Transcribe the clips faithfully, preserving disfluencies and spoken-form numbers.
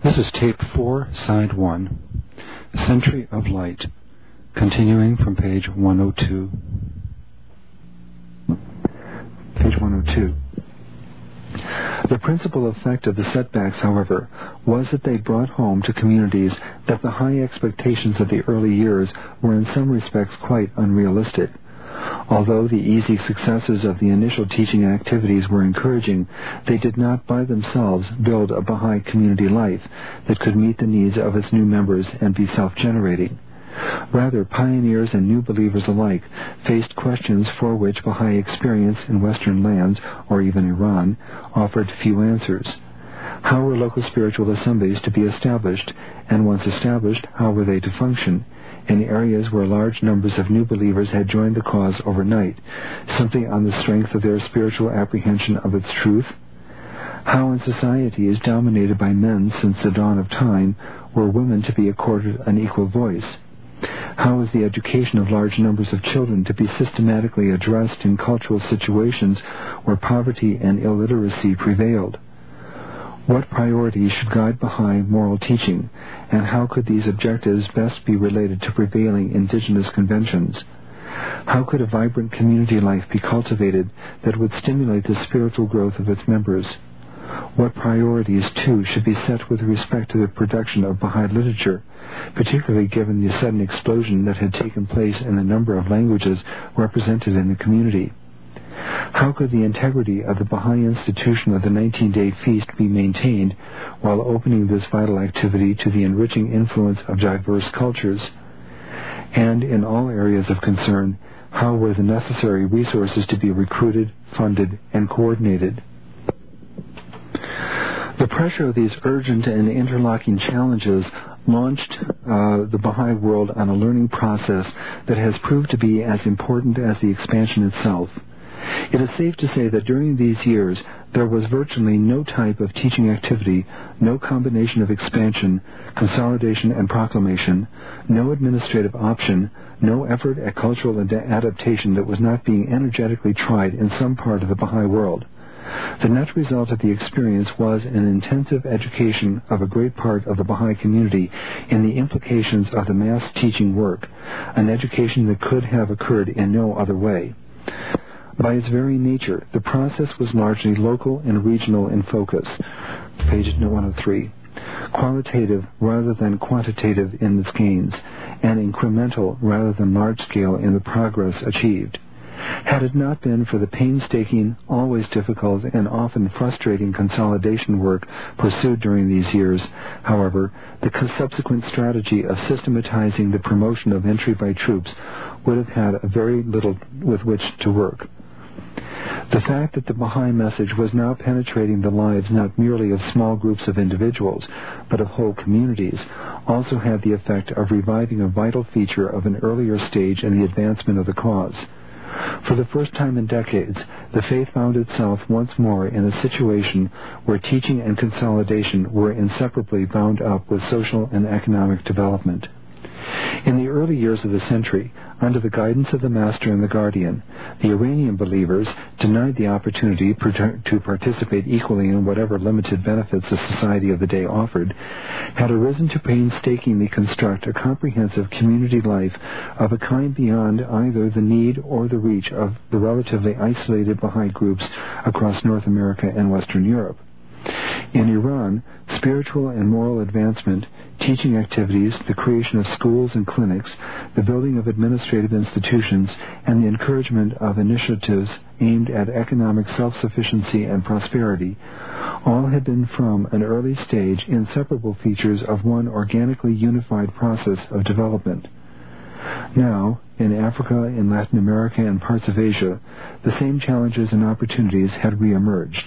This is tape four, side one, Century of Light, continuing from page one oh two. Page one oh two. The principal effect of the setbacks, however, was that they brought home to communities that the high expectations of the early years were in some respects quite unrealistic. Although the easy successes of the initial teaching activities were encouraging, they did not by themselves build a Baha'i community life that could meet the needs of its new members and be self-generating. Rather, pioneers and new believers alike faced questions for which Baha'i experience in Western lands, or even Iran, offered few answers. How were local spiritual assemblies to be established, and once established, how were they to function, in areas where large numbers of new believers had joined the cause overnight, simply on the strength of their spiritual apprehension of its truth? How in societies dominated by men since the dawn of time were women to be accorded an equal voice? How is the education of large numbers of children to be systematically addressed in cultural situations where poverty and illiteracy prevailed? What priorities should guide Baha'i moral teaching, and how could these objectives best be related to prevailing indigenous conventions? How could a vibrant community life be cultivated that would stimulate the spiritual growth of its members? What priorities, too, should be set with respect to the production of Baha'i literature, particularly given the sudden explosion that had taken place in the number of languages represented in the community? How could the integrity of the Baha'i institution of the nineteen-day feast be maintained while opening this vital activity to the enriching influence of diverse cultures? And in all areas of concern, how were the necessary resources to be recruited, funded, and coordinated? The pressure of these urgent and interlocking challenges launched uh, the Baha'i world on a learning process that has proved to be as important as the expansion itself. It is safe to say that during these years there was virtually no type of teaching activity, no combination of expansion, consolidation, and proclamation, no administrative option, no effort at cultural ad- adaptation that was not being energetically tried in some part of the Baha'i world. The net result of the experience was an intensive education of a great part of the Baha'i community in the implications of the mass teaching work, an education that could have occurred in no other way. By its very nature, the process was largely local and regional in focus. Page one oh three. Qualitative rather than quantitative in its gains, and incremental rather than large-scale in the progress achieved. Had it not been for the painstaking, always difficult, and often frustrating consolidation work pursued during these years, however, the subsequent strategy of systematizing the promotion of entry by troops would have had a very little with which to work. The fact that the Baha'i message was now penetrating the lives not merely of small groups of individuals, but of whole communities, also had the effect of reviving a vital feature of an earlier stage in the advancement of the cause. For the first time in decades, the faith found itself once more in a situation where teaching and consolidation were inseparably bound up with social and economic development. In the early years of the century, under the guidance of the Master and the Guardian, the Iranian believers, denied the opportunity to participate equally in whatever limited benefits the society of the day offered, had arisen to painstakingly construct a comprehensive community life of a kind beyond either the need or the reach of the relatively isolated Baha'i groups across North America and Western Europe. In Iran, spiritual and moral advancement, teaching activities, the creation of schools and clinics, the building of administrative institutions, and the encouragement of initiatives aimed at economic self-sufficiency and prosperity, all had been from an early stage inseparable features of one organically unified process of development. Now, in Africa, in Latin America, and parts of Asia, the same challenges and opportunities had re-emerged.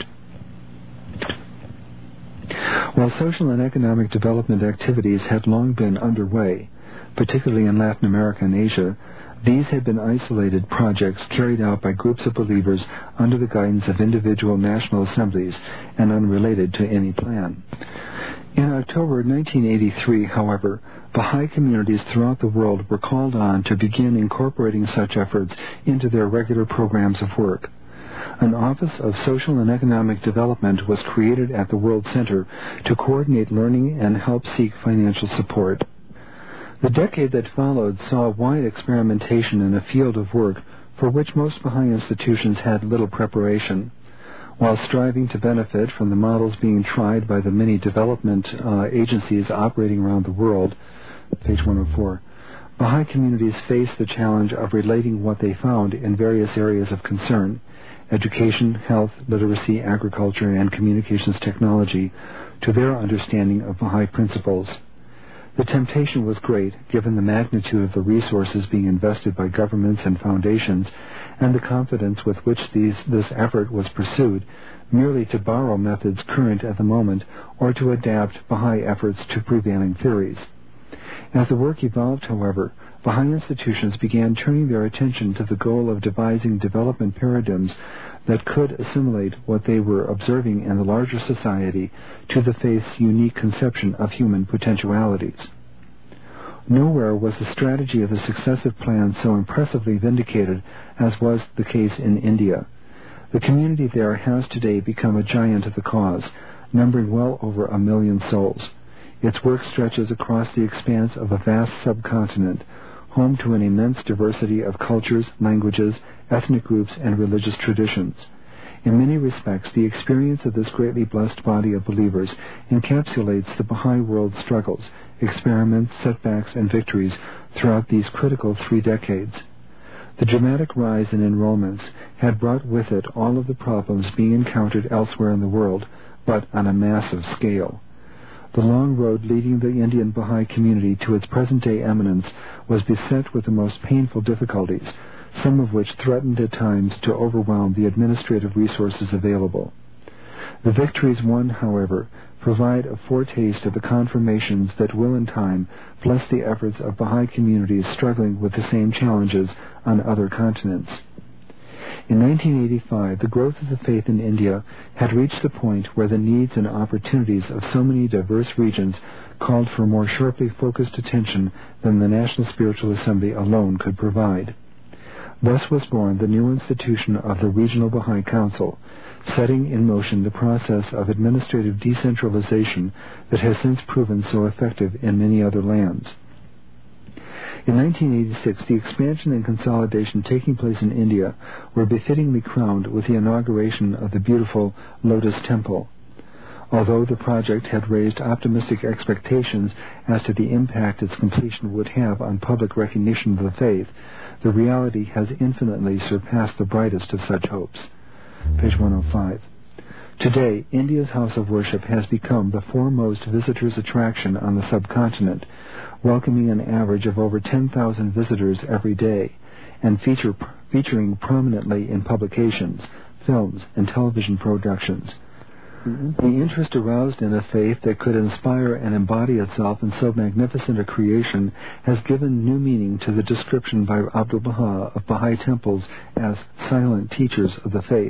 While social and economic development activities had long been underway, particularly in Latin America and Asia, these had been isolated projects carried out by groups of believers under the guidance of individual national assemblies and unrelated to any plan. In October nineteen eighty-three, however, Baha'i communities throughout the world were called on to begin incorporating such efforts into their regular programs of work. An Office of Social and Economic Development was created at the World Center to coordinate learning and help seek financial support. The decade that followed saw wide experimentation in a field of work for which most Baha'i institutions had little preparation. While striving to benefit from the models being tried by the many development uh, agencies operating around the world, page one oh four, Baha'i communities face the challenge of relating what they found in various areas of concern, education, health, literacy, agriculture, and communications technology, to their understanding of Baha'i principles. The temptation was great, given the magnitude of the resources being invested by governments and foundations, and the confidence with which these, this effort was pursued, merely to borrow methods current at the moment or to adapt Baha'i efforts to prevailing theories. As the work evolved, however, Baha'i institutions began turning their attention to the goal of devising development paradigms that could assimilate what they were observing in the larger society to the faith's unique conception of human potentialities. Nowhere was the strategy of the successive plans so impressively vindicated as was the case in India. The community there has today become a giant of the cause, numbering well over a million souls. Its work stretches across the expanse of a vast subcontinent, home to an immense diversity of cultures, languages, ethnic groups, and religious traditions. In many respects, the experience of this greatly blessed body of believers encapsulates the Baha'i world's struggles, experiments, setbacks, and victories throughout these critical three decades. The dramatic rise in enrollments had brought with it all of the problems being encountered elsewhere in the world, but on a massive scale. The long road leading the Indian Baha'i community to its present-day eminence was beset with the most painful difficulties, some of which threatened at times to overwhelm the administrative resources available. The victories won, however, provide a foretaste of the confirmations that will in time bless the efforts of Baha'i communities struggling with the same challenges on other continents. In nineteen eighty-five, the growth of the faith in India had reached the point where the needs and opportunities of so many diverse regions called for more sharply focused attention than the National Spiritual Assembly alone could provide. Thus was born the new institution of the Regional Baha'i Council, setting in motion the process of administrative decentralization that has since proven so effective in many other lands. In nineteen eighty-six, the expansion and consolidation taking place in India were befittingly crowned with the inauguration of the beautiful Lotus Temple. Although the project had raised optimistic expectations as to the impact its completion would have on public recognition of the faith, the reality has infinitely surpassed the brightest of such hopes. Page one oh five. Today, India's House of Worship has become the foremost visitors' attraction on the subcontinent, welcoming an average of over ten thousand visitors every day, and feature, featuring prominently in publications, films, and television productions. Mm-hmm. The interest aroused in a faith that could inspire and embody itself in so magnificent a creation has given new meaning to the description by Abdu'l-Baha of Baha'i temples as silent teachers of the faith.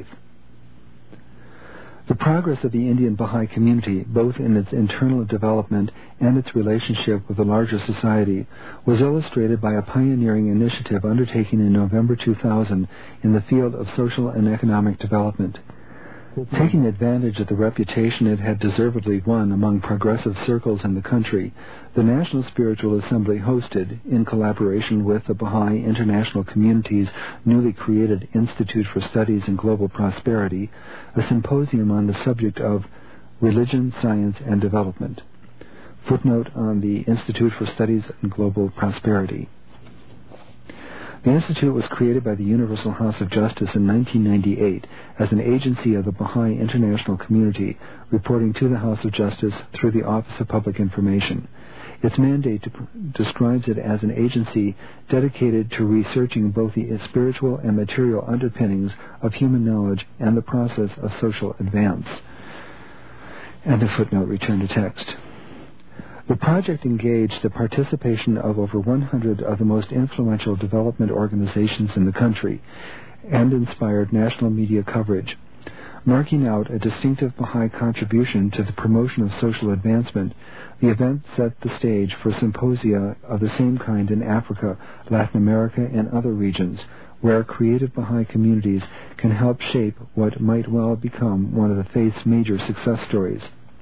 The progress of the Indian Baha'i community, both in its internal development and its relationship with the larger society, was illustrated by a pioneering initiative undertaken in November two thousand in the field of social and economic development. Taking advantage of the reputation it had deservedly won among progressive circles in the country, the National Spiritual Assembly hosted, in collaboration with the Baha'i International Community's newly created Institute for Studies in Global Prosperity, a symposium on the subject of Religion, Science, and Development. Footnote on the Institute for Studies in Global Prosperity. The Institute was created by the Universal House of Justice in nineteen ninety-eight as an agency of the Baha'i International Community, reporting to the House of Justice through the Office of Public Information. Its mandate describes it as an agency dedicated to researching both the spiritual and material underpinnings of human knowledge and the process of social advance. And a footnote, return to text. The project engaged the participation of over one hundred of the most influential development organizations in the country and inspired national media coverage. Marking out a distinctive Baha'i contribution to the promotion of social advancement, the event set the stage for symposia of the same kind in Africa, Latin America, and other regions, where creative Baha'i communities can help shape what might well become one of the faith's major success stories.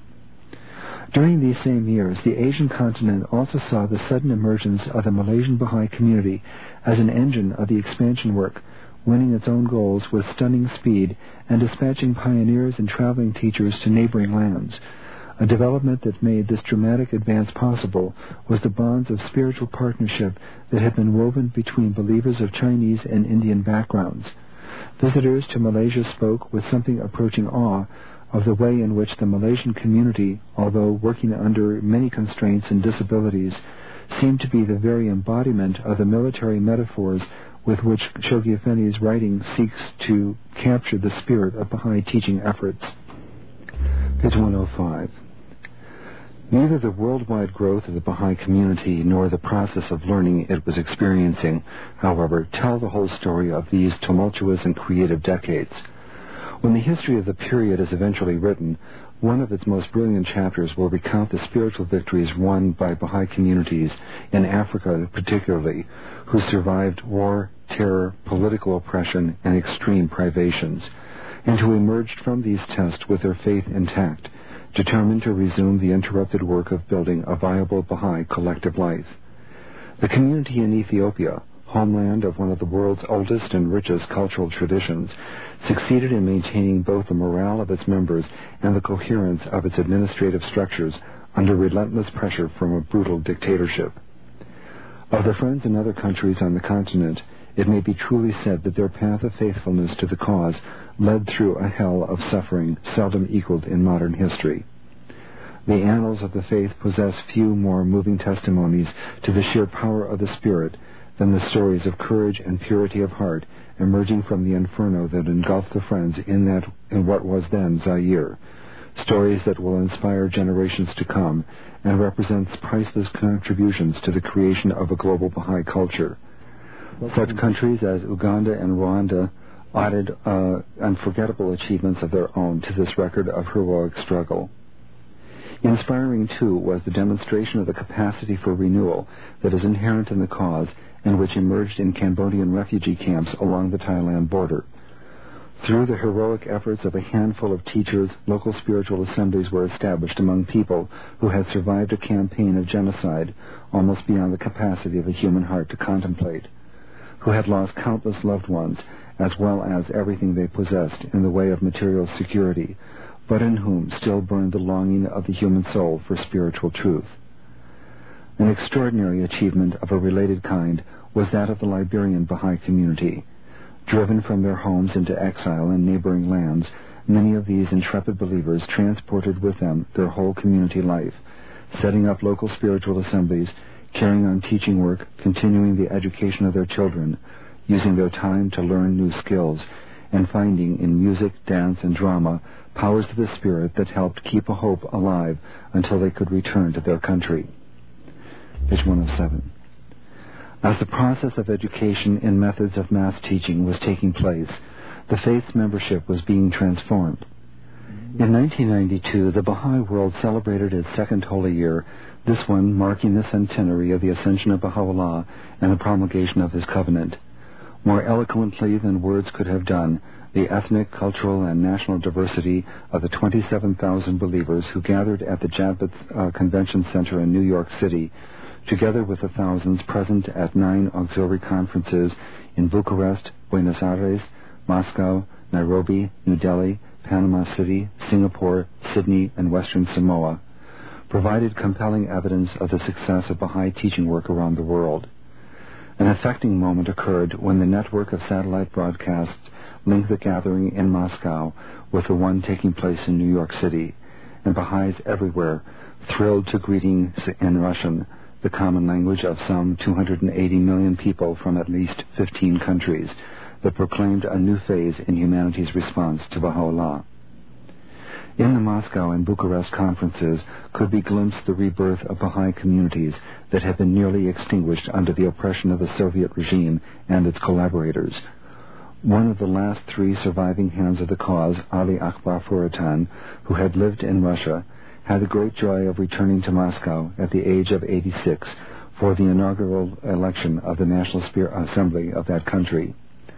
During these same years, the Asian continent also saw the sudden emergence of the Malaysian Baha'i community as an engine of the expansion work, winning its own goals with stunning speed and dispatching pioneers and traveling teachers to neighboring lands. A development that made this dramatic advance possible was the bonds of spiritual partnership that had been woven between believers of Chinese and Indian backgrounds. Visitors to Malaysia spoke with something approaching awe of the way in which the Malaysian community, although working under many constraints and disabilities, seemed to be the very embodiment of the military metaphors with which Shoghi Effendi's writing seeks to capture the spirit of Baha'i teaching efforts. Page one oh five. Neither the worldwide growth of the Baha'i community nor the process of learning it was experiencing, however, tell the whole story of these tumultuous and creative decades. When the history of the period is eventually written, one of its most brilliant chapters will recount the spiritual victories won by Baha'i communities, in Africa particularly, who survived war, terror, political oppression, and extreme privations, and who emerged from these tests with their faith intact, determined to resume the interrupted work of building a viable Baha'i collective life. The community in Ethiopia, homeland of one of the world's oldest and richest cultural traditions, succeeded in maintaining both the morale of its members and the coherence of its administrative structures under relentless pressure from a brutal dictatorship. Of their friends in other countries on the continent, it may be truly said that their path of faithfulness to the cause led through a hell of suffering seldom equaled in modern history. The annals of the faith possess few more moving testimonies to the sheer power of the spirit than the stories of courage and purity of heart emerging from the inferno that engulfed the Friends in that in what was then Zaire, stories that will inspire generations to come and represents priceless contributions to the creation of a global Baha'i culture. Such countries as Uganda and Rwanda added uh, unforgettable achievements of their own to this record of heroic struggle. Inspiring, too, was the demonstration of the capacity for renewal that is inherent in the cause and which emerged in Cambodian refugee camps along the Thailand border. Through the heroic efforts of a handful of teachers, local spiritual assemblies were established among people who had survived a campaign of genocide almost beyond the capacity of the human heart to contemplate, who had lost countless loved ones as well as everything they possessed in the way of material security, but in whom still burned the longing of the human soul for spiritual truth. An extraordinary achievement of a related kind was that of the Liberian Baha'i community. Driven from their homes into exile in neighboring lands, many of these intrepid believers transported with them their whole community life, setting up local spiritual assemblies, carrying on teaching work, continuing the education of their children, using their time to learn new skills, and finding in music, dance, and drama powers of the spirit that helped keep a hope alive until they could return to their country. Page one oh seven. As the process of education in methods of mass teaching was taking place, the faith's membership was being transformed. In nineteen ninety-two, the Baha'i world celebrated its second holy year, this one marking the centenary of the ascension of Baha'u'llah and the promulgation of his covenant. More eloquently than words could have done, the ethnic, cultural, and national diversity of the twenty-seven thousand believers who gathered at the Javits uh, Convention Center in New York City, together with the thousands present at nine auxiliary conferences in Bucharest, Buenos Aires, Moscow, Nairobi, New Delhi, Panama City, Singapore, Sydney, and Western Samoa, provided compelling evidence of the success of Baha'i teaching work around the world. An affecting moment occurred when the network of satellite broadcasts linked the gathering in Moscow with the one taking place in New York City, and Baha'is everywhere thrilled to greetings in Russian, the common language of some two hundred eighty million people from at least fifteen countries, that proclaimed a new phase in humanity's response to Baha'u'llah. In the Moscow and Bucharest conferences could be glimpsed the rebirth of Baha'i communities that had been nearly extinguished under the oppression of the Soviet regime and its collaborators. One of the last three surviving hands of the cause, Ali Akbar Furatan, who had lived in Russia, had the great joy of returning to Moscow at the age of eighty-six for the inaugural election of the National Assembly of that country.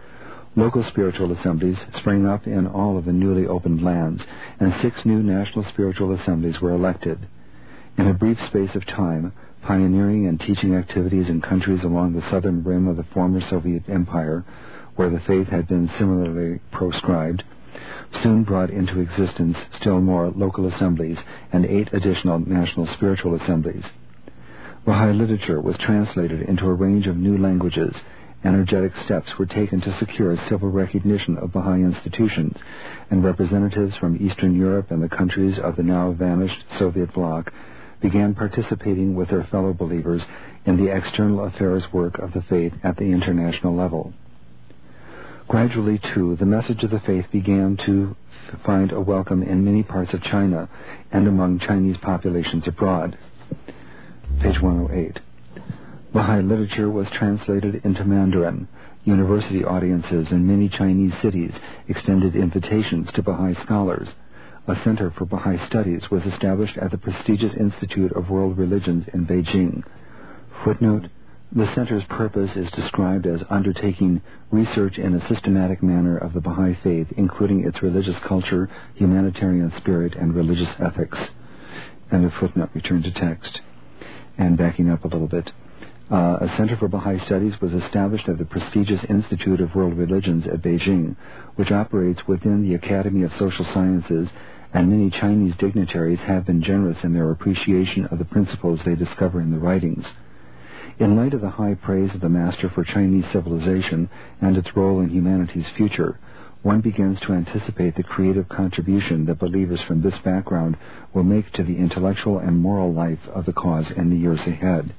Local spiritual assemblies sprang up in all of the newly opened lands, and six new national spiritual assemblies were elected. In a brief space of time, pioneering and teaching activities in countries along the southern rim of the former Soviet Empire, where the faith had been similarly proscribed, soon brought into existence still more local assemblies and eight additional national spiritual assemblies. Baha'i literature was translated into a range of new languages. Energetic steps were taken to secure civil recognition of Baha'i institutions, and representatives from Eastern Europe and the countries of the now-vanished Soviet bloc began participating with their fellow believers in the external affairs work of the faith at the international level. Gradually, too, the message of the faith began to f- find a welcome in many parts of China and among Chinese populations abroad. Page one oh eight. Baha'i literature was translated into Mandarin. University audiences in many Chinese cities extended invitations to Baha'i scholars. A center for Baha'i studies was established at the prestigious Institute of World Religions in Beijing. Footnote: the center's purpose is described as undertaking research in a systematic manner of the Baha'i faith, including its religious culture, humanitarian spirit, and religious ethics. End of footnote. Return to text. And backing up a little bit. Uh, a Center for Baha'i Studies was established at the prestigious Institute of World Religions at Beijing, which operates within the Academy of Social Sciences, and many Chinese dignitaries have been generous in their appreciation of the principles they discover in the writings. In light of the high praise of the Master for Chinese civilization and its role in humanity's future, one begins to anticipate the creative contribution that believers from this background will make to the intellectual and moral life of the cause in the years ahead.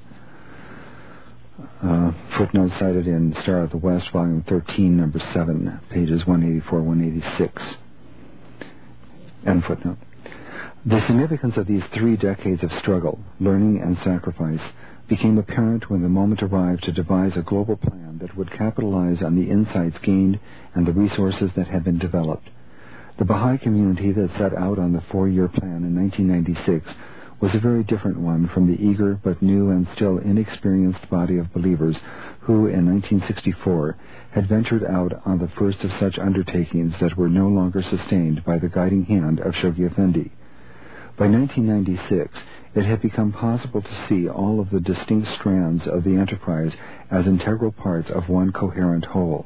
Uh, footnote cited in Star of the West, Volume thirteen, Number seven, pages one eighty-four to one eighty-six. End footnote. The significance of these three decades of struggle, learning, and sacrifice became apparent when the moment arrived to devise a global plan that would capitalize on the insights gained and the resources that had been developed. The Baha'i community that set out on the four-year plan in nineteen ninety-six was a very different one from the eager but new and still inexperienced body of believers who, in nineteen sixty-four, had ventured out on the first of such undertakings that were no longer sustained by the guiding hand of Shoghi Effendi. By nineteen ninety-six, it had become possible to see all of the distinct strands of the enterprise as integral parts of one coherent whole.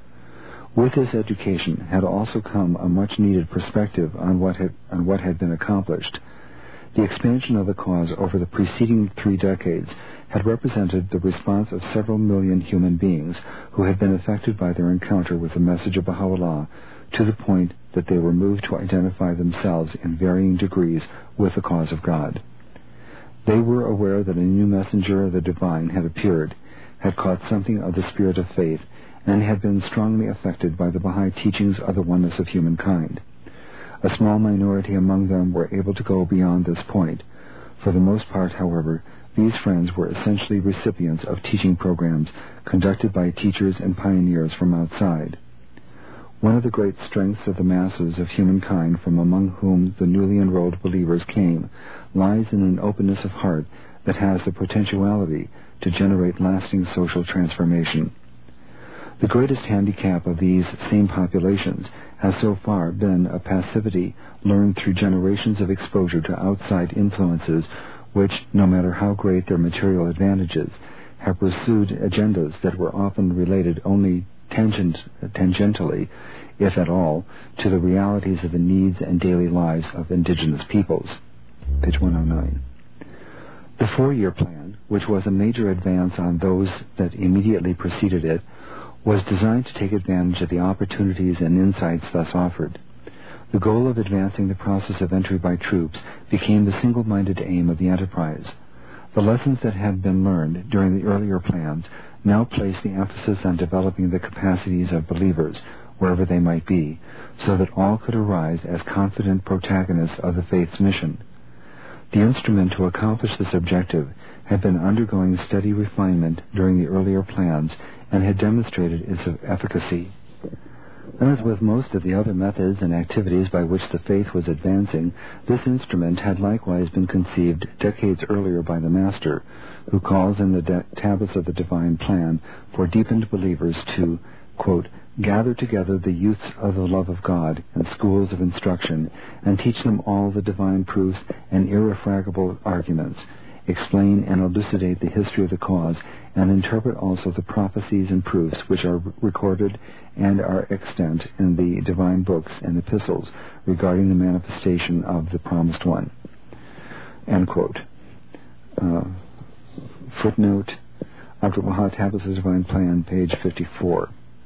With this education had also come a much-needed perspective on what had, on what had been accomplished. The expansion of the cause over the preceding three decades had represented the response of several million human beings who had been affected by their encounter with the message of Baha'u'llah to the point that they were moved to identify themselves in varying degrees with the cause of God. They were aware that a new messenger of the divine had appeared, had caught something of the spirit of faith, and had been strongly affected by the Baha'i teachings of the oneness of humankind. A small minority among them were able to go beyond this point. For the most part, however, these friends were essentially recipients of teaching programs conducted by teachers and pioneers from outside. One of the great strengths of the masses of humankind from among whom the newly enrolled believers came lies in an openness of heart that has the potentiality to generate lasting social transformation. The greatest handicap of these same populations has so far been a passivity learned through generations of exposure to outside influences which, no matter how great their material advantages, have pursued agendas that were often related only tangent, tangentially, if at all, to the realities of the needs and daily lives of indigenous peoples. Page one oh nine. The four-year plan, which was a major advance on those that immediately preceded it, was designed to take advantage of the opportunities and insights thus offered. The goal of advancing the process of entry by troops became the single-minded aim of the enterprise. The lessons that had been learned during the earlier plans now place the emphasis on developing the capacities of believers, wherever they might be, so that all could arise as confident protagonists of the faith's mission. The instrument to accomplish this objective had been undergoing steady refinement during the earlier plans and had demonstrated its efficacy. As with most of the other methods and activities by which the faith was advancing, this instrument had likewise been conceived decades earlier by the Master, who calls in the de- tablets of the Divine Plan for deepened believers to quote, gather together the youths of the love of God in schools of instruction and teach them all the divine proofs and irrefragable arguments, explain and elucidate the history of the cause, and interpret also the prophecies and proofs which are recorded and are extant in the divine books and epistles regarding the manifestation of the promised one. End quote. Uh, footnote, Abdu'l-Baha, Tablets of the Divine Plan, page fifty-four.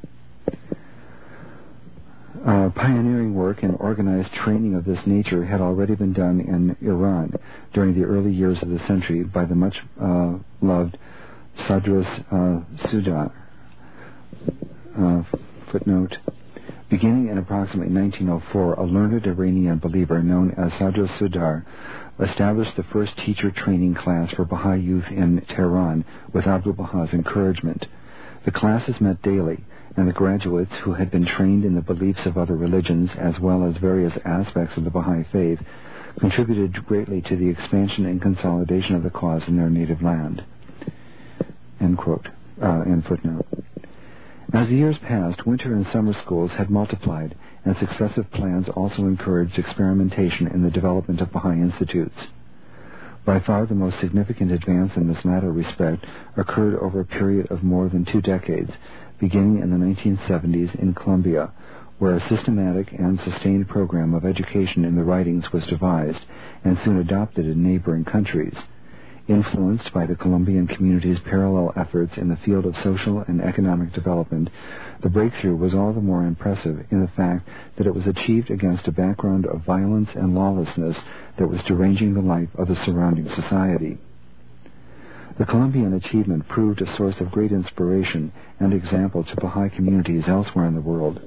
Uh, pioneering work and organized training of this nature had already been done in Iran during the early years of the century by the much-loved uh, Sadras uh, Sudar. Uh, footnote, beginning in approximately nineteen oh four, a learned Iranian believer known as Sadras Sudar established the first teacher training class for Baha'i youth in Tehran with Abdu'l-Baha's encouragement. The classes met daily, and the graduates, who had been trained in the beliefs of other religions as well as various aspects of the Baha'i faith, contributed greatly to the expansion and consolidation of the cause in their native land. End quote. Uh, end footnote. As the years passed, winter and summer schools had multiplied, and successive plans also encouraged experimentation in the development of Baha'i institutes. By far the most significant advance in this latter respect occurred over a period of more than two decades, beginning in the nineteen seventies in Colombia, where a systematic and sustained program of education in the writings was devised and soon adopted in neighboring countries. Influenced by the Colombian community's parallel efforts in the field of social and economic development, the breakthrough was all the more impressive in the fact that it was achieved against a background of violence and lawlessness that was deranging the life of the surrounding society. The Colombian achievement proved a source of great inspiration and example to Baha'i communities elsewhere in the world.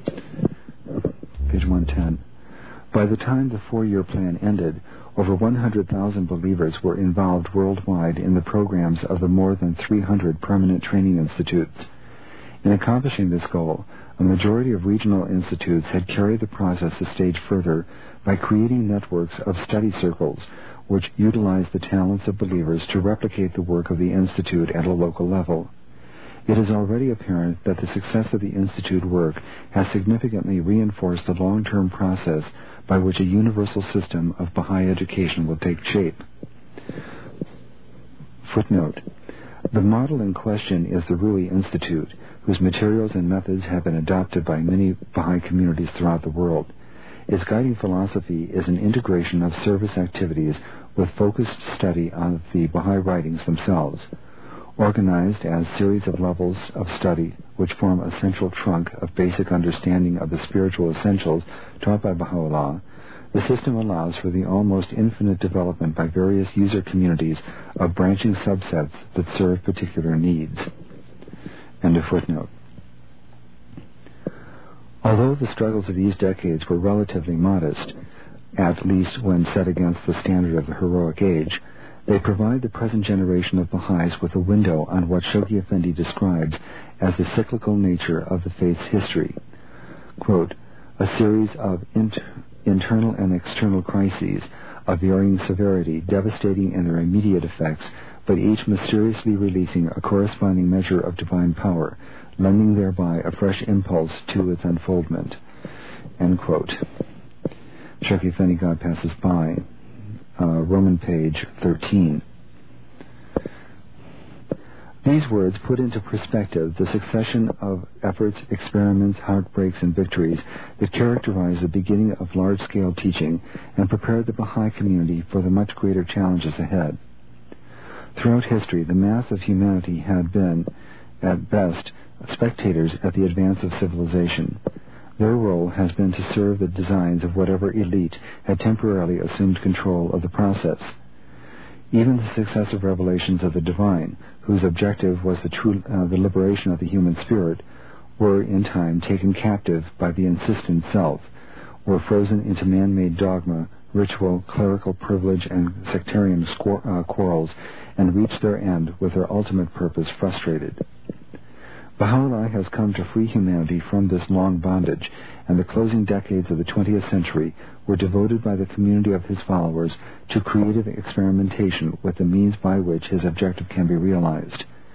Page one ten. By the time the four-year plan ended, over one hundred thousand believers were involved worldwide in the programs of the more than three hundred permanent training institutes. In accomplishing this goal, a majority of regional institutes had carried the process a stage further by creating networks of study circles which utilize the talents of believers to replicate the work of the Institute at a local level. It is already apparent that the success of the Institute work has significantly reinforced the long-term process by which a universal system of Baha'i education will take shape. Footnote, the model in question is the Rui Institute, whose materials and methods have been adopted by many Baha'i communities throughout the world. Its guiding philosophy is an integration of service activities with focused study of the Baha'i writings themselves. Organized as series of levels of study which form a central trunk of basic understanding of the spiritual essentials taught by Baha'u'llah, the system allows for the almost infinite development by various user communities of branching subsets that serve particular needs. End of footnote. Although the struggles of these decades were relatively modest, at least when set against the standard of the heroic age, they provide the present generation of Baha'is with a window on what Shoghi Effendi describes as the cyclical nature of the faith's history. Quote, a series of inter- internal and external crises of varying severity, devastating in their immediate effects, but each mysteriously releasing a corresponding measure of divine power, lending thereby a fresh impulse to its unfoldment. End quote. Shoghi Effendi, God Passes By, uh, Roman page thirteen. These words put into perspective the succession of efforts, experiments, heartbreaks, and victories that characterize the beginning of large-scale teaching and prepared the Baha'i community for the much greater challenges ahead. Throughout history, the mass of humanity had been, at best, spectators at the advance of civilization. Their role has been to serve the designs of whatever elite had temporarily assumed control of the process. Even the successive revelations of the divine, whose objective was the true uh, the liberation of the human spirit, were in time taken captive by the insistent self, were frozen into man-made dogma, ritual, clerical privilege, and sectarian squir- uh, quarrels, and reached their end with their ultimate purpose frustrated. Baha'u'llah has come to free humanity from this long bondage, and the closing decades of the twentieth century were devoted by the community of his followers to creative experimentation with the means by which his objective can be realized.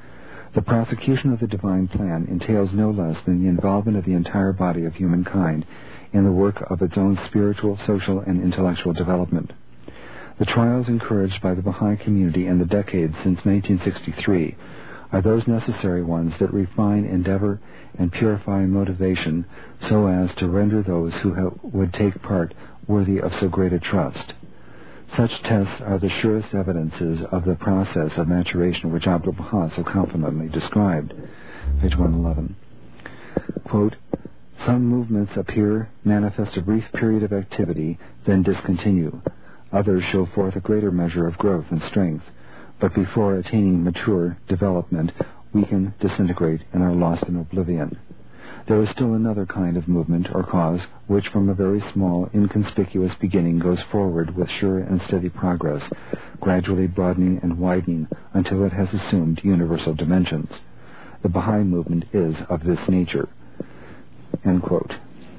The prosecution of the divine plan entails no less than the involvement of the entire body of humankind in the work of its own spiritual, social, and intellectual development. The trials encouraged by the Baha'i community in the decades since nineteen sixty-three are those necessary ones that refine endeavor and purify motivation so as to render those who ha- would take part worthy of so great a trust. Such tests are the surest evidences of the process of maturation which Abdu'l-Baha so confidently described. Page one eleven. Quote, some movements appear, manifest a brief period of activity, then discontinue. Others show forth a greater measure of growth and strength, but before attaining mature development, weaken, disintegrate, and are lost in oblivion. There is still another kind of movement or cause, which from a very small, inconspicuous beginning goes forward with sure and steady progress, gradually broadening and widening until it has assumed universal dimensions. The Baha'i movement is of this nature. End quote.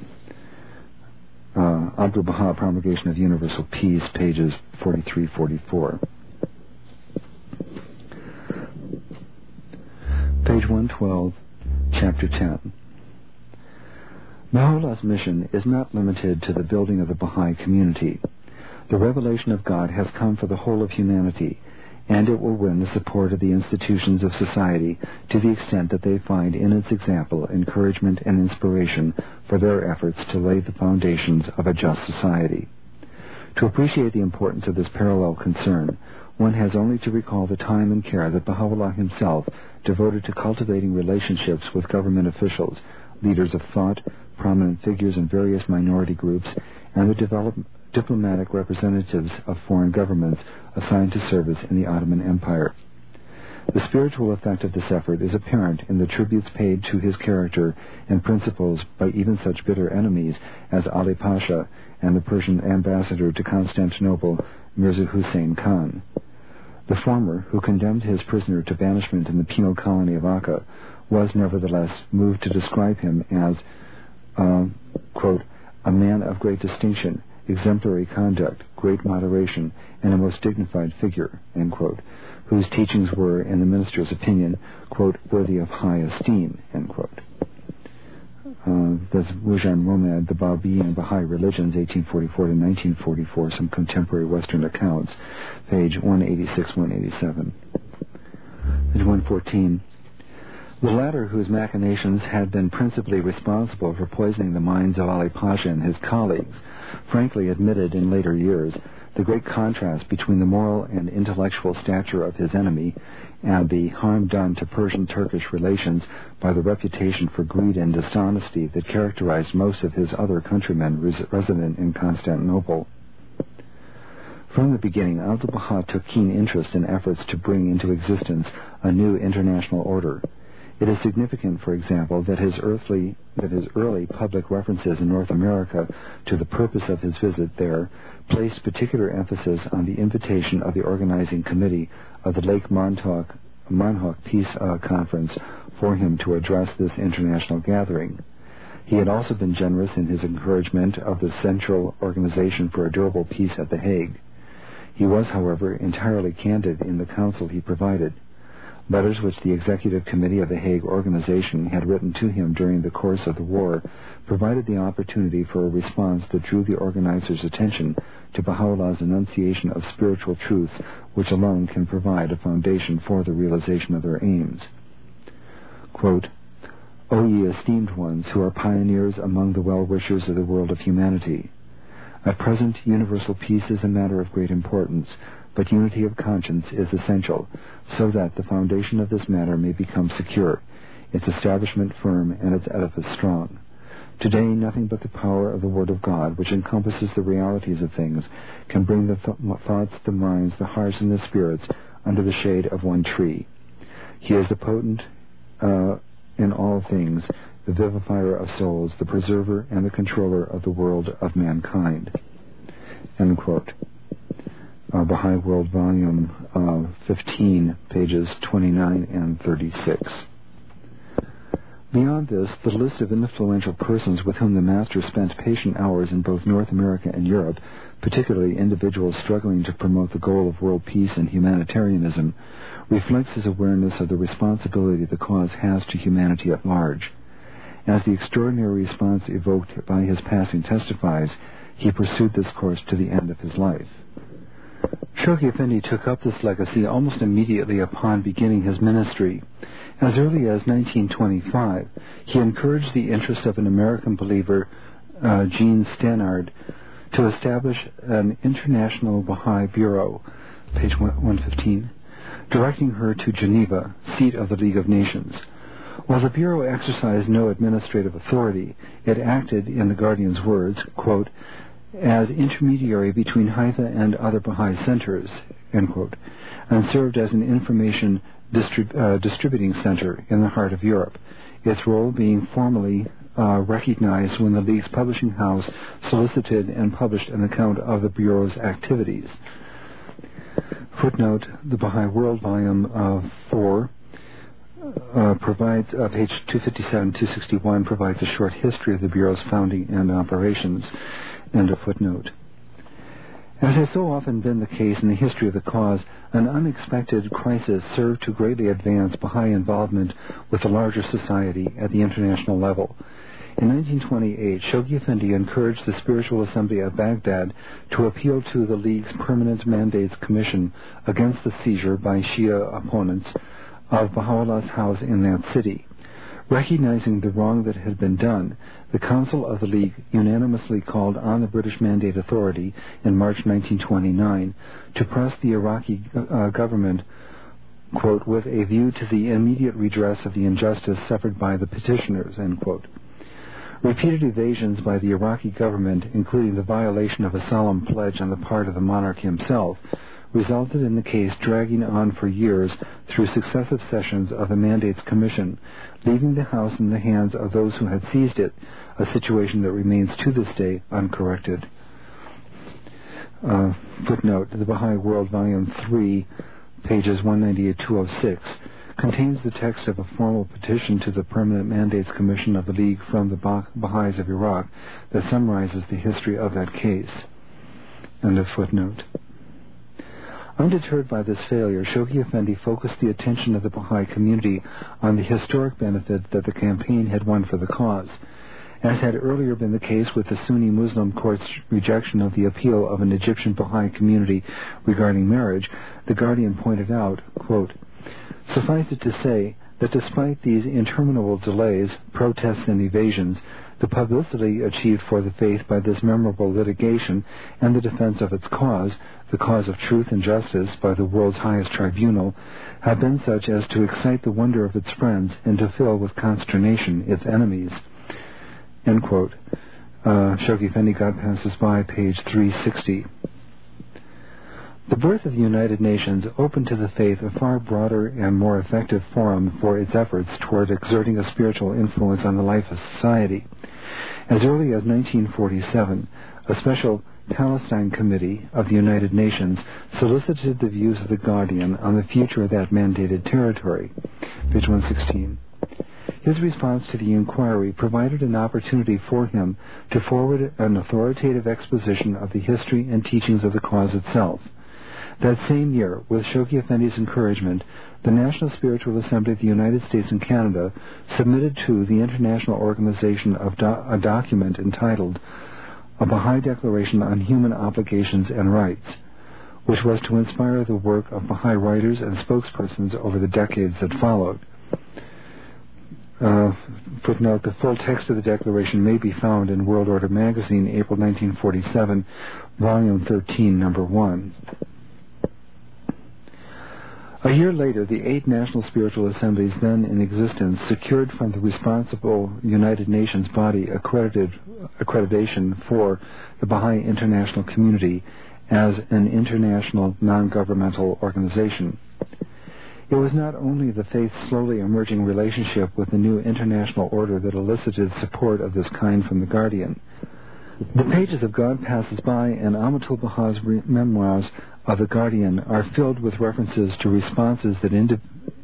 Uh, Abdu'l-Baha, Promulgation of Universal Peace, pages forty-three forty-four. Page one twelve, Chapter ten. Baha'u'llah's mission is not limited to the building of the Baha'i community. The revelation of God has come for the whole of humanity, and it will win the support of the institutions of society to the extent that they find in its example encouragement and inspiration for their efforts to lay the foundations of a just society. To appreciate the importance of this parallel concern, one has only to recall the time and care that Baha'u'llah himself devoted to cultivating relationships with government officials, leaders of thought, prominent figures in various minority groups, and the develop- diplomatic representatives of foreign governments assigned to service in the Ottoman Empire. The spiritual effect of this effort is apparent in the tributes paid to his character and principles by even such bitter enemies as Ali Pasha and the Persian ambassador to Constantinople, Mirza Hussein Khan. The former, who condemned his prisoner to banishment in the penal colony of Akka, was nevertheless moved to describe him as, uh, quote, a man of great distinction, exemplary conduct, great moderation, and a most dignified figure, end quote, whose teachings were, in the minister's opinion, quote, worthy of high esteem, end quote. Uh, that's Wujan Momad, The Babi and Baha'i Religions, eighteen forty-four to nineteen forty-four, some contemporary Western accounts, page one eighty-six to one eighty-seven. Page one fourteen. The latter, whose machinations had been principally responsible for poisoning the minds of Ali Pasha and his colleagues, frankly admitted in later years the great contrast between the moral and intellectual stature of his enemy and the harm done to Persian-Turkish relations by the reputation for greed and dishonesty that characterized most of his other countrymen res- resident in Constantinople. From the beginning, Abdu'l-Baha took keen interest in efforts to bring into existence a new international order. It is significant, for example, that his, earthly, that his early public references in North America to the purpose of his visit there placed particular emphasis on the invitation of the organizing committee of the Lake Montauk, Montauk Peace uh, Conference for him to address this international gathering. He had also been generous in his encouragement of the Central Organization for a Durable Peace at The Hague. He was, however, entirely candid in the counsel he provided. Letters which the Executive Committee of the Hague Organization had written to him during the course of the war provided the opportunity for a response that drew the organizers' attention to Baha'u'llah's enunciation of spiritual truths which alone can provide a foundation for the realization of their aims. Quote, O ye esteemed ones who are pioneers among the well-wishers of the world of humanity, at present universal peace is a matter of great importance, but unity of conscience is essential, so that the foundation of this matter may become secure, its establishment firm, and its edifice strong. Today, nothing but the power of the Word of God, which encompasses the realities of things, can bring the th- thoughts, the minds, the hearts, and the spirits under the shade of one tree. He is the potent uh, in all things, the vivifier of souls, the preserver and the controller of the world of mankind. End quote. Uh, Baha'i World, Volume uh, fifteen, pages twenty-nine and thirty-six. Beyond this, the list of influential persons with whom the Master spent patient hours in both North America and Europe, particularly individuals struggling to promote the goal of world peace and humanitarianism, reflects his awareness of the responsibility the cause has to humanity at large. As the extraordinary response evoked by his passing testifies, he pursued this course to the end of his life. Shoghi Effendi took up this legacy almost immediately upon beginning his ministry. As early as nineteen twenty-five, he encouraged the interest of an American believer, uh, Jean Stannard, to establish an International Baha'i Bureau, page one fifteen, directing her to Geneva, seat of the League of Nations. While the Bureau exercised no administrative authority, it acted, in the Guardian's words, quote, as intermediary between Haifa and other Baha'i centers, end quote, and served as an information distrib- uh, distributing center in the heart of Europe, its role being formally uh, recognized when the League's publishing house solicited and published an account of the Bureau's activities. Footnote, the Baha'i World, Volume uh, four, uh, provides, uh, page two fifty-seven to two sixty-one, provides a short history of the Bureau's founding and operations. End of footnote. As has so often been the case in the history of the cause, an unexpected crisis served to greatly advance Baha'i involvement with the larger society at the international level. In nineteen twenty-eight, Shoghi Effendi encouraged the Spiritual Assembly of Baghdad to appeal to the League's Permanent Mandates Commission against the seizure by Shia opponents of Baha'u'llah's house in that city. Recognizing the wrong that had been done, the Council of the League unanimously called on the British Mandate Authority in March nineteen twenty-nine to press the Iraqi uh, government, quote, with a view to the immediate redress of the injustice suffered by the petitioners, end quote. Repeated evasions by the Iraqi government, including the violation of a solemn pledge on the part of the monarch himself, resulted in the case dragging on for years through successive sessions of the Mandates Commission, leaving the House in the hands of those who had seized it, a situation that remains to this day uncorrected. Uh, footnote, the Baha'i World, Volume three, pages one ninety-eight to two oh six, contains the text of a formal petition to the Permanent Mandates Commission of the League from the bah- Baha'is of Iraq that summarizes the history of that case. End of footnote. Undeterred by this failure, Shoghi Effendi focused the attention of the Baha'i community on the historic benefit that the campaign had won for the cause. As had earlier been the case with the Sunni Muslim court's rejection of the appeal of an Egyptian Baha'i community regarding marriage, the Guardian pointed out, quote, suffice it to say that despite these interminable delays, protests, and evasions, the publicity achieved for the faith by this memorable litigation and the defense of its cause, the cause of truth and justice by the world's highest tribunal, have been such as to excite the wonder of its friends and to fill with consternation its enemies. End quote. Uh, Shoghi Effendi, God Passes By, page three sixty. The birth of the United Nations opened to the faith a far broader and more effective forum for its efforts toward exerting a spiritual influence on the life of society. As early as nineteen forty-seven, a special Palestine Committee of the United Nations solicited the views of the Guardian on the future of that mandated territory. Page one sixteen. His response to the inquiry provided an opportunity for him to forward an authoritative exposition of the history and teachings of the cause itself. That same year, with Shoghi Effendi's encouragement, the National Spiritual Assembly of the United States and Canada submitted to the International Organization of do- a document entitled A Baha'i Declaration on Human Obligations and Rights, which was to inspire the work of Baha'i writers and spokespersons over the decades that followed. Uh, footnote, the full text of the declaration may be found in World Order Magazine, April nineteen forty-seven, Volume thirteen, Number one. A year later, the eight national spiritual assemblies then in existence secured from the responsible United Nations body accredited accreditation for the Baha'i international community as an international non-governmental organization. It was not only the faith's slowly emerging relationship with the new international order that elicited support of this kind from the Guardian. The pages of God Passes By and Amatul Baha's re- memoirs of the Guardian are filled with references to responses that indi-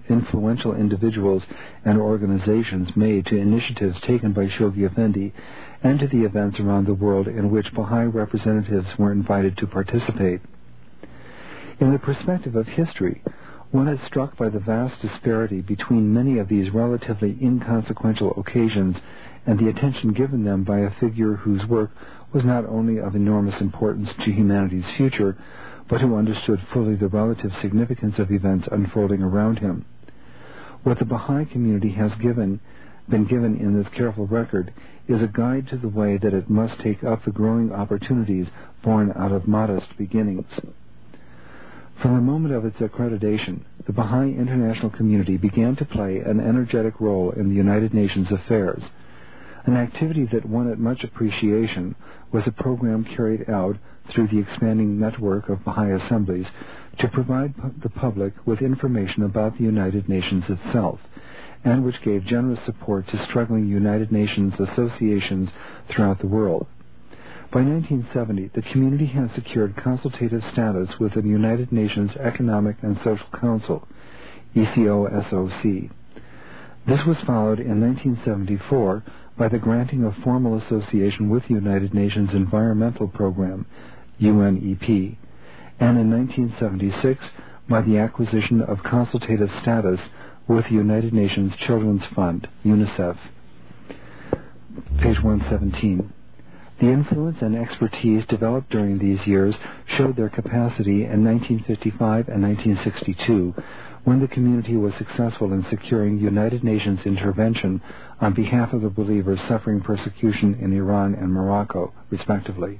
influential individuals and organizations made to initiatives taken by Shoghi Effendi and to the events around the world in which Baha'i representatives were invited to participate. In the perspective of history, one is struck by the vast disparity between many of these relatively inconsequential occasions and the attention given them by a figure whose work was not only of enormous importance to humanity's future, but who understood fully the relative significance of events unfolding around him. What the Baha'i community has given, been given in this careful record is a guide to the way that it must take up the growing opportunities born out of modest beginnings. From the moment of its accreditation, the Baha'i international community began to play an energetic role in the United Nations affairs. An activity that won it much appreciation was a program carried out through the expanding network of Baha'i assemblies to provide pu- the public with information about the United Nations itself, and which gave generous support to struggling United Nations associations throughout the world. By nineteen seventy, the community had secured consultative status with the United Nations Economic and Social Council, E C O S O C. This was followed in nineteen seventy-four by the granting of formal association with the United Nations Environmental Program, U N E P, and in nineteen seventy-six by the acquisition of consultative status with the United Nations Children's Fund, UNICEF. Page one seventeen. The influence and expertise developed during these years showed their capacity in nineteen fifty-five and nineteen sixty-two, when the community was successful in securing United Nations intervention on behalf of the believers suffering persecution in Iran and Morocco, respectively.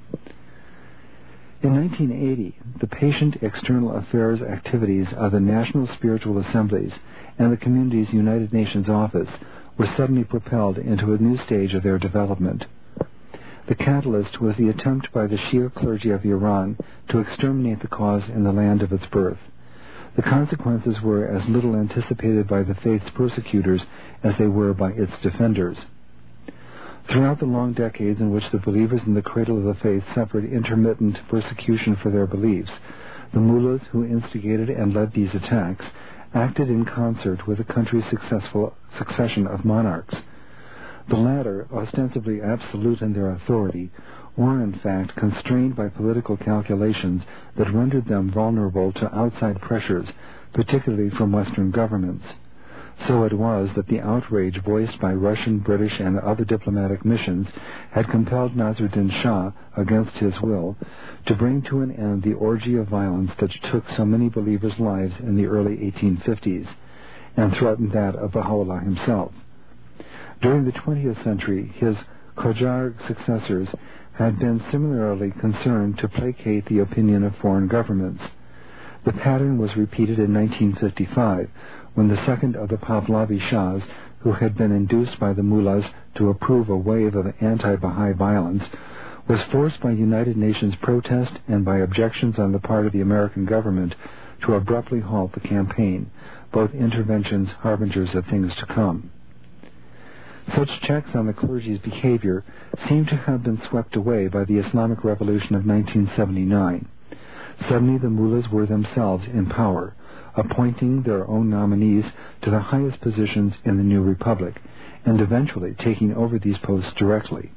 In nineteen eighty, the patient external affairs activities of the National Spiritual Assemblies and the community's United Nations office were suddenly propelled into a new stage of their development. The catalyst was the attempt by the Shia clergy of Iran to exterminate the cause in the land of its birth. The consequences were as little anticipated by the faith's persecutors as they were by its defenders. Throughout the long decades in which the believers in the cradle of the faith suffered intermittent persecution for their beliefs, the mullahs who instigated and led these attacks acted in concert with the country's successful succession of monarchs. The latter, ostensibly absolute in their authority, were in fact constrained by political calculations that rendered them vulnerable to outside pressures, particularly from Western governments. So it was that the outrage voiced by Russian, British, and other diplomatic missions had compelled Nasruddin Shah, against his will, to bring to an end the orgy of violence that took so many believers' lives in the early eighteen fifties, and threatened that of Baha'u'llah himself. During the twentieth century, his Qajar successors had been similarly concerned to placate the opinion of foreign governments. The pattern was repeated in nineteen fifty-five, when the second of the Pahlavi Shahs, who had been induced by the mullahs to approve a wave of anti-Baha'i violence, was forced by United Nations protest and by objections on the part of the American government to abruptly halt the campaign, both interventions harbingers of things to come. Such checks on the clergy's behavior seem to have been swept away by the Islamic Revolution of nineteen seventy-nine. Suddenly the mullahs were themselves in power, appointing their own nominees to the highest positions in the new republic, and eventually taking over these posts directly.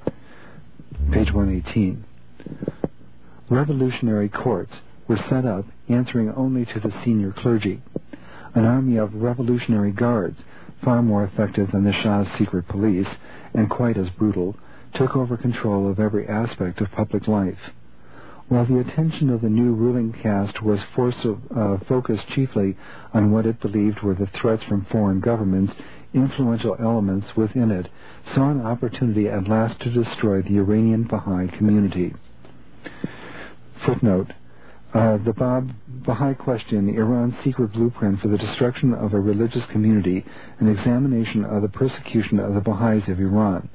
Page one eighteen. Revolutionary courts were set up answering only to the senior clergy. An army of revolutionary guards, far more effective than the Shah's secret police, and quite as brutal, took over control of every aspect of public life. While the attention of the new ruling caste was forced, uh, focused chiefly on what it believed were the threats from foreign governments, influential elements within it saw an opportunity at last to destroy the Iranian Baha'i community. Footnote. Uh, the Bab Baha'i Question, Iran's Secret Blueprint for the Destruction of a Religious Community, an examination of the persecution of the Baha'is of Iran,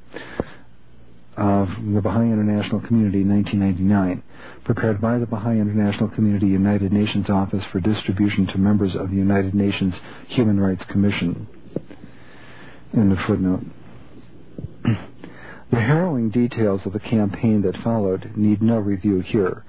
uh, from the Baha'i International Community, nineteen ninety-nine, prepared by the Baha'i International Community United Nations Office for distribution to members of the United Nations Human Rights Commission. In the footnote. The harrowing details of the campaign that followed need no review here.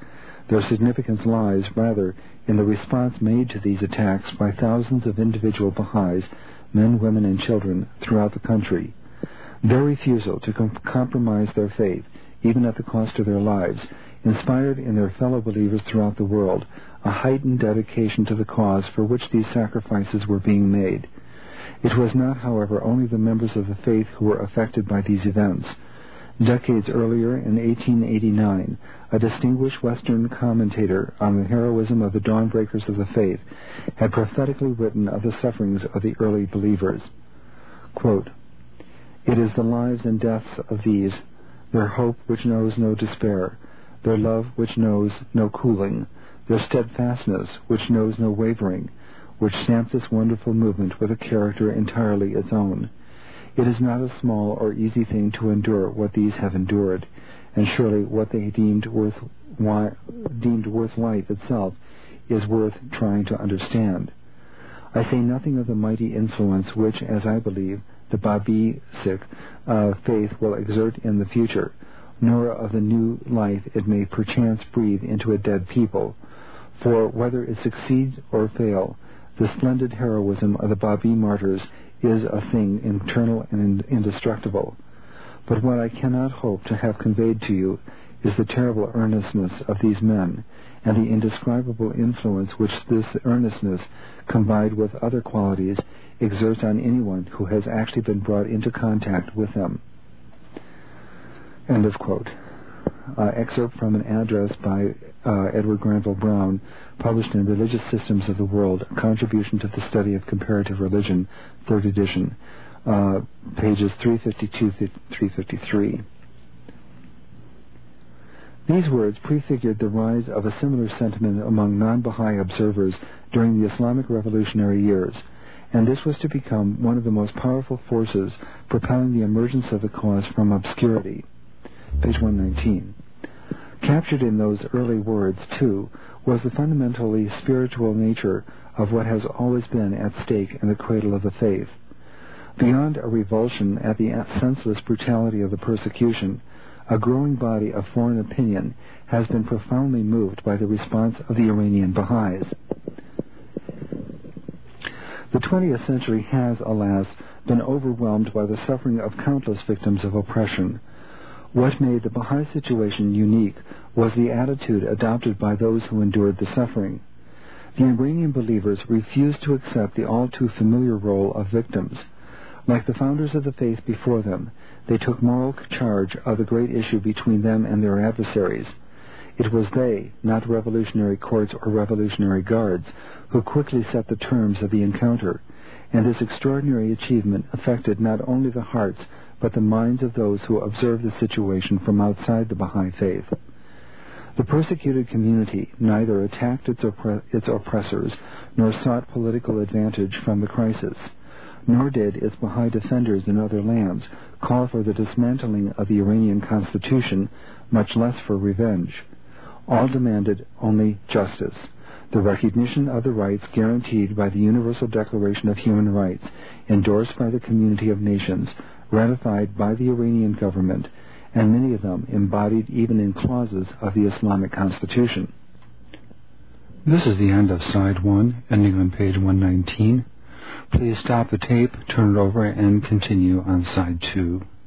Their significance lies, rather, in the response made to these attacks by thousands of individual Baha'is, men, women, and children throughout the country. Their refusal to com- compromise their faith, even at the cost of their lives, inspired in their fellow believers throughout the world a heightened dedication to the cause for which these sacrifices were being made. It was not, however, only the members of the faith who were affected by these events. Decades earlier, in eighteen eighty-nine, a distinguished Western commentator on the heroism of the dawnbreakers of the faith had prophetically written of the sufferings of the early believers. Quote, "It is the lives and deaths of these, their hope which knows no despair, their love which knows no cooling, their steadfastness which knows no wavering, which stamp this wonderful movement with a character entirely its own. It is not a small or easy thing to endure what these have endured, and surely what they deemed worth wi- deemed worth life itself is worth trying to understand. I say nothing of the mighty influence which, as I believe, the Babi Sikh uh, faith will exert in the future, nor of the new life it may perchance breathe into a dead people. For whether it succeeds or fail, the splendid heroism of the Babi martyrs is a thing eternal and indestructible. But what I cannot hope to have conveyed to you is the terrible earnestness of these men, and the indescribable influence which this earnestness, combined with other qualities, exerts on anyone who has actually been brought into contact with them." End of quote. Uh, excerpt from an address by uh, Edward Granville Brown, published in Religious Systems of the World, A Contribution to the Study of Comparative Religion, third edition, uh, pages three fifty-two to three fifty-three. These words prefigured the rise of a similar sentiment among non-Baha'i observers during the Islamic Revolutionary years, and this was to become one of the most powerful forces propelling the emergence of the cause from obscurity. Page one nineteen. Captured in those early words, too, was the fundamentally spiritual nature of what has always been at stake in the cradle of the faith. Beyond a revulsion at the senseless brutality of the persecution, a growing body of foreign opinion has been profoundly moved by the response of the Iranian Baha'is. The twentieth century has, alas, been overwhelmed by the suffering of countless victims of oppression. What made the Baha'i situation unique was the attitude adopted by those who endured the suffering. The Iranian believers refused to accept the all-too-familiar role of victims. Like the founders of the faith before them, they took moral charge of the great issue between them and their adversaries. It was they, not revolutionary courts or revolutionary guards, who quickly set the terms of the encounter, and this extraordinary achievement affected not only the hearts but the minds of those who observed the situation from outside the Baha'i faith. The persecuted community neither attacked its, oppre- its oppressors nor sought political advantage from the crisis, nor did its Baha'i defenders in other lands call for the dismantling of the Iranian constitution, much less for revenge. All demanded only justice, the recognition of the rights guaranteed by the Universal Declaration of Human Rights, endorsed by the community of nations, ratified by the Iranian government, and many of them embodied even in clauses of the Islamic Constitution. This is the end of side one, ending on page one nineteen. Please stop the tape, turn it over, and continue on side two.